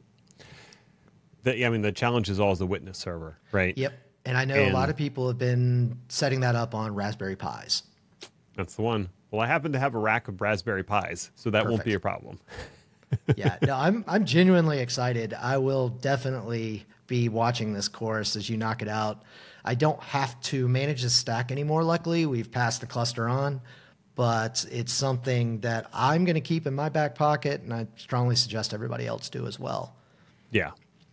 The, I mean, the challenge is always the witness server, right? Yep. And I know and a lot of people have been setting that up on Raspberry Pis. That's the one. Well, I happen to have a rack of Raspberry Pis, so that Perfect. Won't be a problem. yeah, no, I'm I'm genuinely excited. I will definitely be watching this course as you knock it out. I don't have to manage the stack anymore, luckily. We've passed the cluster on, but it's something that I'm going to keep in my back pocket, and I strongly suggest everybody else do as well. Yeah.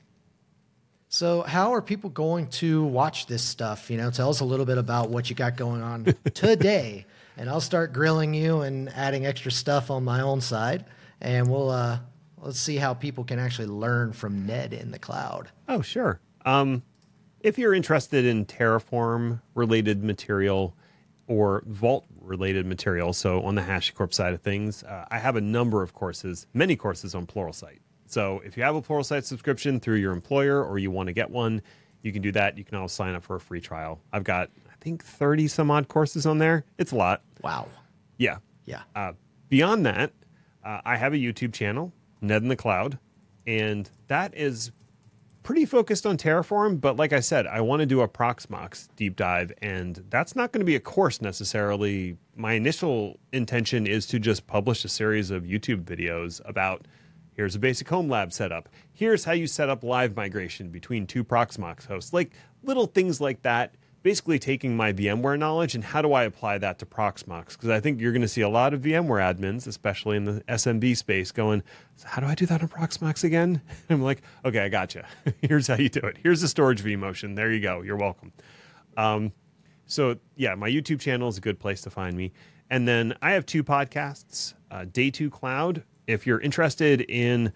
So how are people going to watch this stuff? You know, tell us a little bit about what you got going on today, and I'll start grilling you and adding extra stuff on my own side. And we'll uh, let's see how people can actually learn from Ned in the cloud. Oh, sure. Um, if you're interested in Terraform-related material or Vault-related material, so on the HashiCorp side of things, uh, I have a number of courses, many courses on Pluralsight. So if you have a Pluralsight subscription through your employer or you want to get one, you can do that. You can also sign up for a free trial. I've got, I think, thirty some odd courses on there. It's a lot. Wow. Yeah. Yeah. Uh, beyond that, Uh, I have a YouTube channel, Ned in the Cloud, and that is pretty focused on Terraform. But like I said, I want to do a Proxmox deep dive, and that's not going to be a course necessarily. My initial intention is to just publish a series of YouTube videos about here's a basic home lab setup. Here's how you set up live migration between two Proxmox hosts, like little things like that. Basically taking my VMware knowledge and how do I apply that to Proxmox? Because I think you're going to see a lot of VMware admins, especially in the S M B space, going, so how do I do that on Proxmox again? And I'm like, okay, I gotcha. Here's how you do it. Here's the storage vMotion. There you go. You're welcome. Um, so yeah, my YouTube channel is a good place to find me. And then I have two podcasts, uh, Day two Cloud. If you're interested in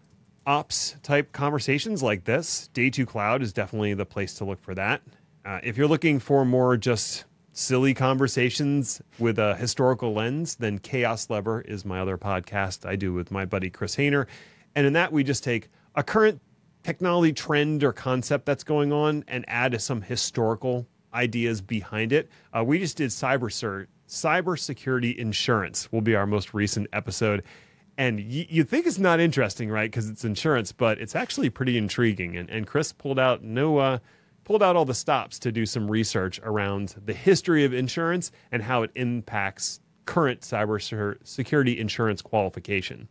ops type conversations like this, Day two Cloud is definitely the place to look for that. Uh, if you're looking for more just silly conversations with a historical lens, then Chaos Lever is my other podcast I do with my buddy Chris Hayner. And in that, we just take a current technology trend or concept that's going on and add some historical ideas behind it. Uh, we just did cyber cybersecurity insurance will be our most recent episode. And y- you think it's not interesting, right? Because it's insurance, but it's actually pretty intriguing. And, and Chris pulled out no... Uh, pulled out all the stops to do some research around the history of insurance and how it impacts current cybersecurity insurance qualification.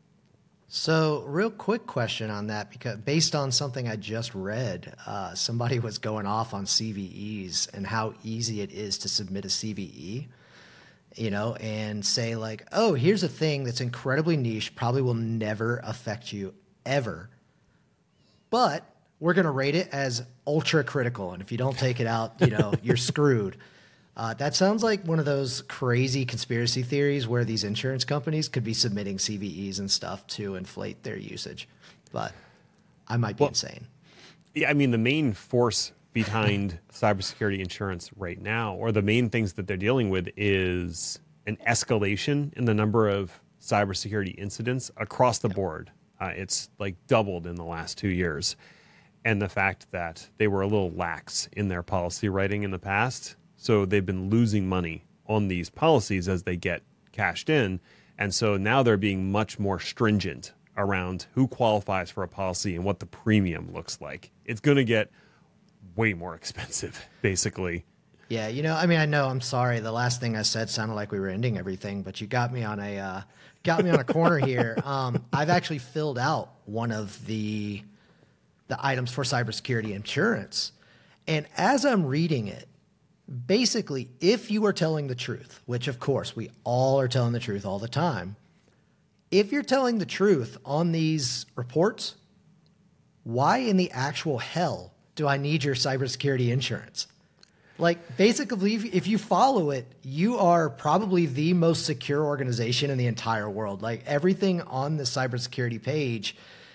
So real quick question on that, because based on something I just read, uh, somebody was going off on C V Es and how easy it is to submit a C V E, you know, and say like, oh, here's a thing that's incredibly niche, probably will never affect you ever, but we're going to rate it as ultra critical. And if you don't take it out, you know, you're screwed. Uh, that sounds like one of those crazy conspiracy theories where these insurance companies could be submitting C V Es and stuff to inflate their usage. But I might be well, insane. Yeah, I mean, the main force behind cybersecurity insurance right now, or the main things that they're dealing with, is an escalation in the number of cybersecurity incidents across the yep. board. Uh, it's like doubled in the last two years. And the fact that they were a little lax in their policy writing in the past. So they've been losing money on these policies as they get cashed in. And so now they're being much more stringent around who qualifies for a policy and what the premium looks like. It's going to get way more expensive, basically. Yeah, you know, I mean, I know, I'm sorry. The last thing I said sounded like we were ending everything, but you got me on a uh, got me on a corner here. Um, I've actually filled out one of the the items for cybersecurity insurance. And as I'm reading it, basically, if you are telling the truth, which of course we all are telling the truth all the time, if you're telling the truth on these reports, why in the actual hell do I need your cybersecurity insurance? Like, basically, if, if you follow it, you are probably the most secure organization in the entire world. Like, everything on the cybersecurity page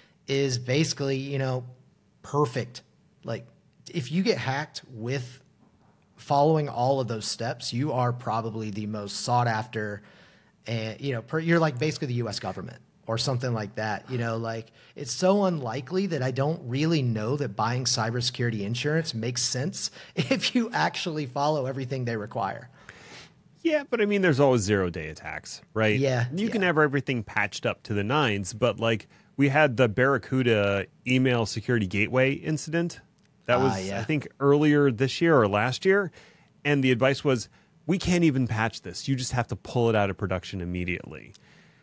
is basically, you know, perfect. Like, if you get hacked with following all of those steps, you are probably the most sought after, and, you know, per, you're like basically the U S government or something like that. You know, like, it's so unlikely that I don't really know that buying cybersecurity insurance makes sense if you actually follow everything they require. Yeah, but I mean, there's always zero day attacks, right? Yeah. You yeah. can have everything patched up to the nines, but like we had the Barracuda email security gateway incident. That was, uh, yeah. I think, earlier this year or last year. And the advice was, we can't even patch this. You just have to pull it out of production immediately.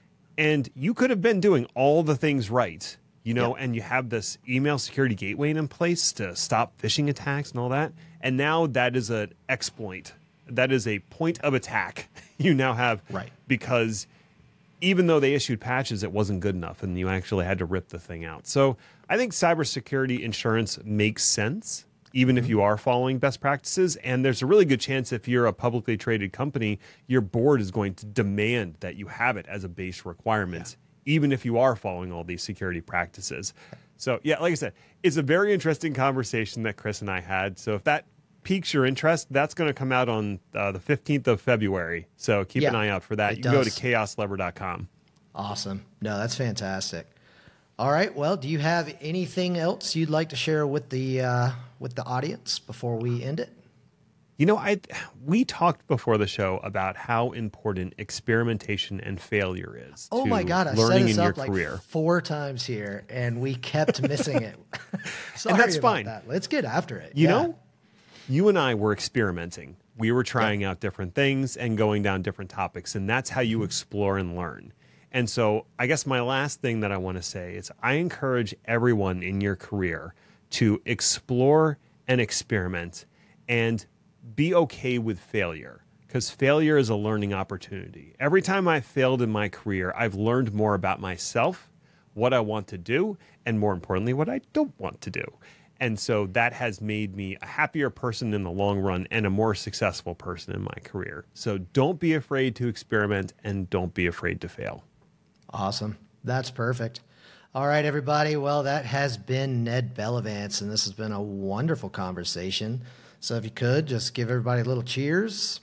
And you could have been doing all the things right, you know, yep. and you have this email security gateway in place to stop phishing attacks and all that. And now that is an exploit. That is a point of attack you now have. Right. Because even though they issued patches, it wasn't good enough and you actually had to rip the thing out. So I think cybersecurity insurance makes sense, even mm-hmm. if you are following best practices. And there's a really good chance if you're a publicly traded company, your board is going to demand that you have it as a base requirement, yeah. even if you are following all these security practices. So, yeah, like I said, it's a very interesting conversation that Chris and I had. So if that piques your interest, that's going to come out on uh, the fifteenth of February. So keep yeah, an eye out for that. You can does. go to chaos lever dot com. Awesome. No, that's fantastic. All right. Well, do you have anything else you'd like to share with the uh, with the audience before we end it? You know, I we talked before the show about how important experimentation and failure is. Oh to my God, I learning set us in your up like career. four times here, and we kept missing it. Sorry and that's about fine. That. Let's get after it. You yeah. know, you and I were experimenting. We were trying yeah. out different things and going down different topics, and that's how you explore and learn. And so I guess my last thing that I want to say is I encourage everyone in your career to explore and experiment and be okay with failure, because failure is a learning opportunity. Every time I failed in my career, I've learned more about myself, what I want to do, and more importantly, what I don't want to do. And so that has made me a happier person in the long run and a more successful person in my career. So don't be afraid to experiment and don't be afraid to fail. Awesome. That's perfect. All right, everybody. Well, that has been Ned Bellavance, and this has been a wonderful conversation. So if you could, just give everybody a little cheers.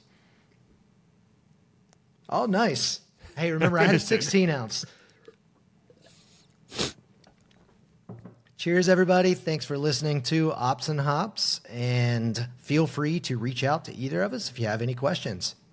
Oh, nice. Hey, remember, I had a sixteen ounce. Cheers, everybody. Thanks for listening to Ops and Hops, and feel free to reach out to either of us if you have any questions.